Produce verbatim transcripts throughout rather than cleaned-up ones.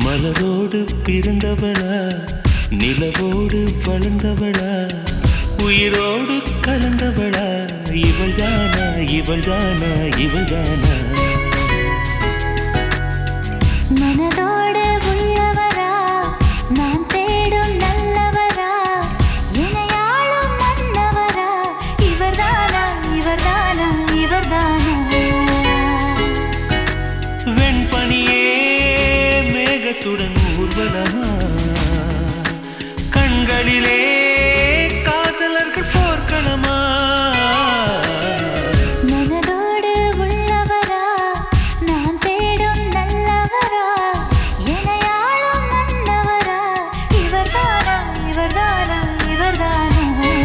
மலரோடு பிறந்தவளா நிலவோடு வளர்ந்தவளா உயிரோடு கலந்தவளா இவள்தானா இவள்தானா இவள்தானா மனதோடு உள்ளவரா நான் தேடும் நல்லவரா இணையாளும் மன்னவரா இவர்தானா இவர்தானா இவர்தானா வெண்பனியே மேகத்துடன் ஊர்வலமா கண்களிலே காதலர்கள் போர்க்களமா மனதோடு உள்ளவரா நான் தேடும் நல்லவரா இணையாளும் மன்னவரா இவர்தானா இவர்தானா இவர்தானா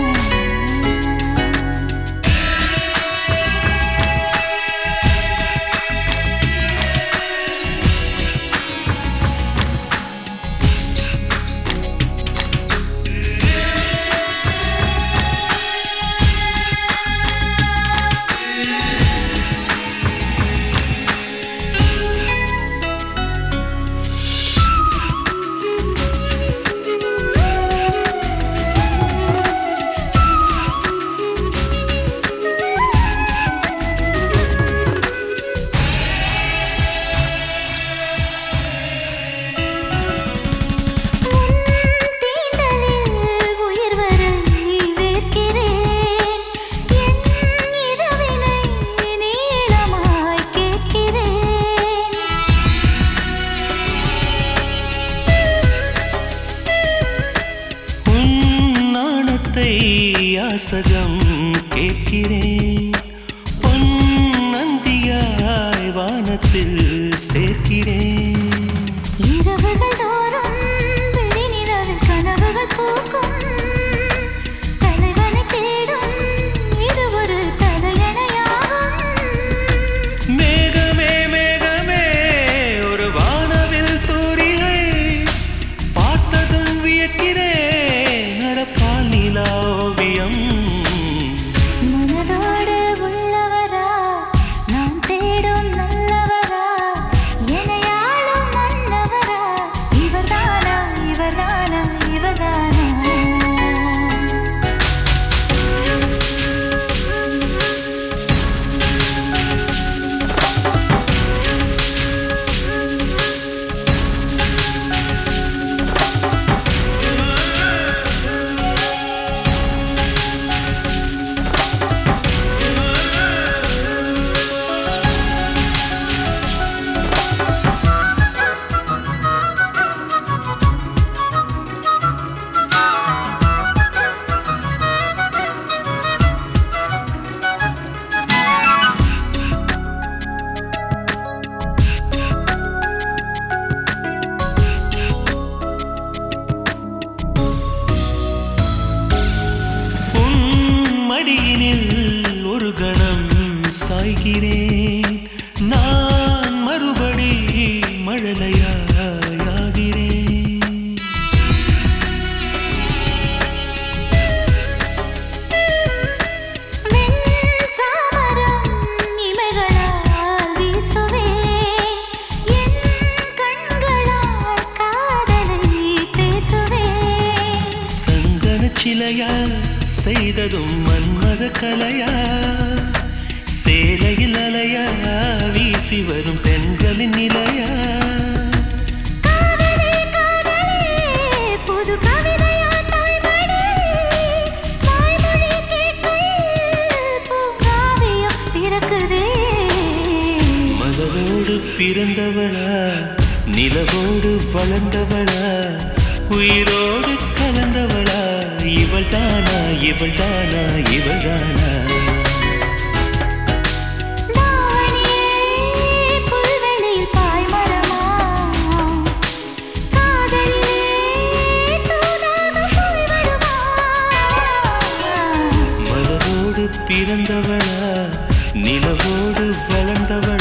யாசகம் கேட்கிறேன் பொன் நந்தியாய் வானத்தில் சேர்க்கிறேன் இரவுகள் தோறும் விழி நிலவில் கனவுகள் பூக்கும் தலைவனை தேடும் இது ஒரு தலையணையாகும் மேகமே மேகமே ஒரு வானவில் தூரிகை பார்த்ததும் வியக்கிறேன் நடப்பால் நிலா ஓவியம் மனதோடு உள்ளவரா நான் தேடும் நல்லவரா இணையாளும் மன்னவரா இவர்தானா இவர்தானா இவர்தானா மடியினில் ஒரு கணம் சாய்கிறேன் நான் மறுபடி மழலையாகிறேன் வெண்சாமரம் இமைகளால் வீசுவேன் என் கண்களால் காதலை பேசுவேன் சந்தன சிலையா செய்ததும் மன்மத கலையா சேலையில் அலையா வீசி வரும் பெண்களின் நிலையா காதலே காதலே புது கவிதையா தாய்மொழி தாய்மொழி கேட்கையில் பூங்காவியம் பிறக்குதே மலரோடு பிறந்தவளா நிலவோடு வளர்ந்தவளா உயிரோடு கலந்தவளா இவள்தானா இவள்தானா இவள்தானா தாவணியே புல்வெளியில் பாய்மரமா காதலிலே தூதாக போய் வருமா மலரோடு பிறந்தவளா நிலவோடு வளர்ந்தவளா